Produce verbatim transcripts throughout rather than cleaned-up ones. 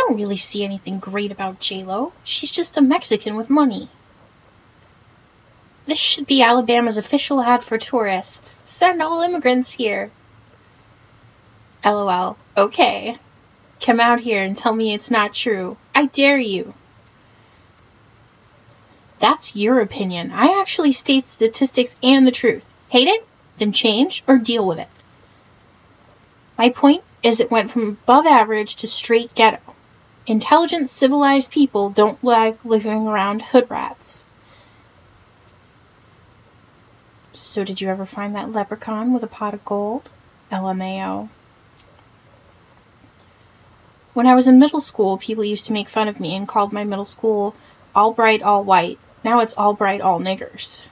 don't really see anything great about J-Lo. She's just a Mexican with money. This should be Alabama's official ad for tourists. Send all immigrants here. LOL. Okay. Come out here and tell me it's not true. I dare you. That's your opinion. I actually state statistics and the truth. Hate it? Then change or deal with it. My point is it went from above average to straight ghetto. Intelligent, civilized people don't like living around hood rats. So did you ever find that leprechaun with a pot of gold? L M A O. When I was in middle school, people used to make fun of me and called my middle school all bright, all white. Now it's all bright, all niggers.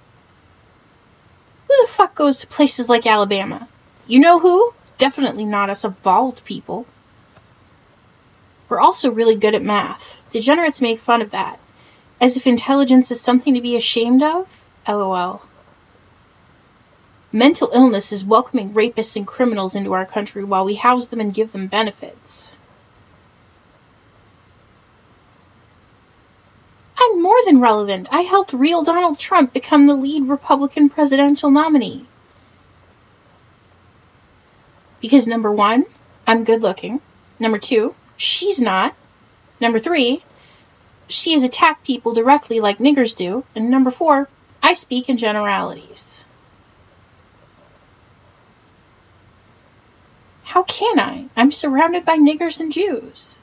Who the fuck goes to places like Alabama? You know who? Definitely not us evolved people. We're also really good at math. Degenerates make fun of that. As if intelligence is something to be ashamed of? LOL. Mental illness is welcoming rapists and criminals into our country while we house them and give them benefits. I'm more than relevant. I helped real Donald Trump become the lead Republican presidential nominee. Because number one, I'm good looking. Number two, she's not. Number three, she has attacked people directly like niggers do. And number four, I speak in generalities. How can I? I'm surrounded by niggers and Jews.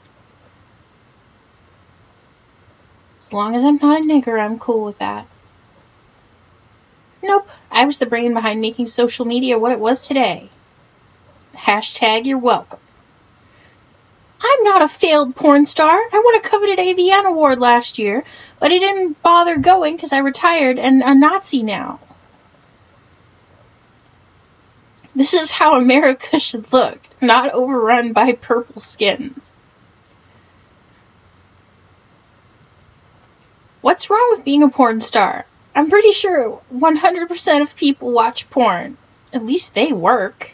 As long as I'm not a nigger, I'm cool with that. Nope, I was the brain behind making social media what it was today. Hashtag you're welcome. I'm not a failed porn star. I won a coveted A V N award last year, but I didn't bother going because I retired and a Nazi now. This is how America should look, not overrun by purple skins. What's wrong with being a porn star? I'm pretty sure one hundred percent of people watch porn. At least they work.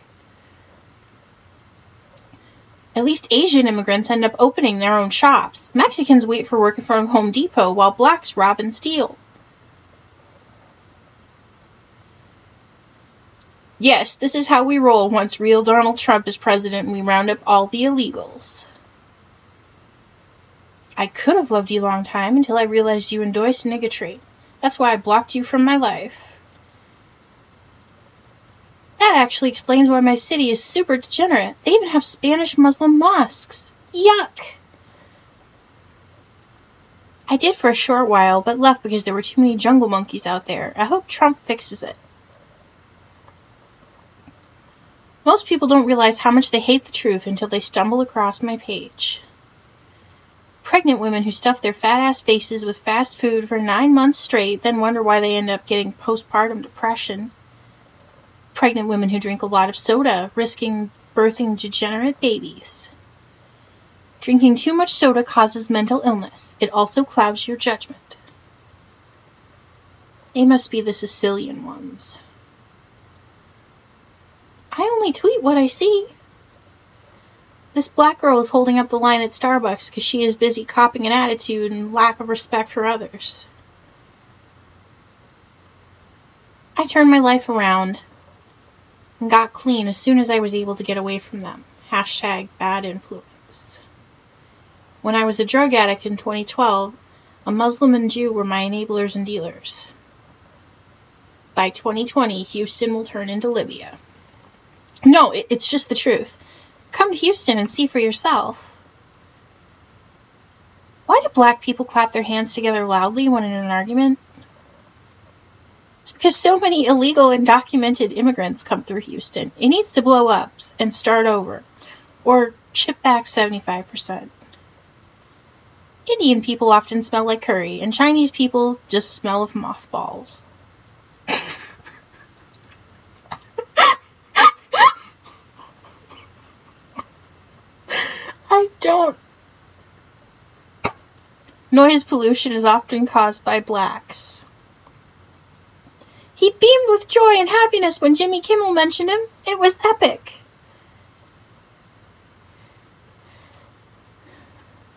At least Asian immigrants end up opening their own shops. Mexicans wait for work in front of Home Depot while blacks rob and steal. Yes, this is how we roll once real Donald Trump is president and we round up all the illegals. I could have loved you a long time until I realized you endorsed niggatry. That's why I blocked you from my life. That actually explains why my city is super degenerate. They even have Spanish Muslim mosques. Yuck! I did for a short while, but left because there were too many jungle monkeys out there. I hope Trump fixes it. Most people don't realize how much they hate the truth until they stumble across my page. Pregnant women who stuff their fat-ass faces with fast food for nine months straight, then wonder why they end up getting postpartum depression. Pregnant women who drink a lot of soda, risking birthing degenerate babies. Drinking too much soda causes mental illness. It also clouds your judgment. They must be the Sicilian ones. I only tweet what I see. This black girl is holding up the line at Starbucks because she is busy copying an attitude and lack of respect for others. I turned my life around and got clean as soon as I was able to get away from them. Hashtag bad influence. When I was a drug addict in twenty twelve, a Muslim and Jew were my enablers and dealers. By twenty twenty, Houston will turn into Libya. No, it, it's just the truth. Come to Houston and see for yourself. Why do black people clap their hands together loudly when in an argument? It's because so many illegal and undocumented immigrants come through Houston. It needs to blow up and start over. Or chip back seventy-five percent. Indian people often smell like curry, and Chinese people just smell of mothballs. I don't. Noise pollution is often caused by blacks. He beamed with joy and happiness when Jimmy Kimmel mentioned him. It was epic.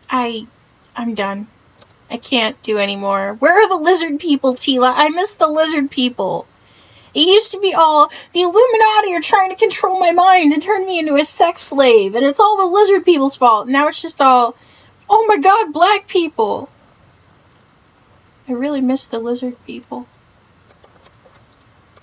I, I'm done. I can't do anymore. Where are the lizard people, Tila? I miss the lizard people. It used to be all, the Illuminati are trying to control my mind and turn me into a sex slave, and it's all the lizard people's fault. Now it's just all, oh my god, black people. I really miss the lizard people.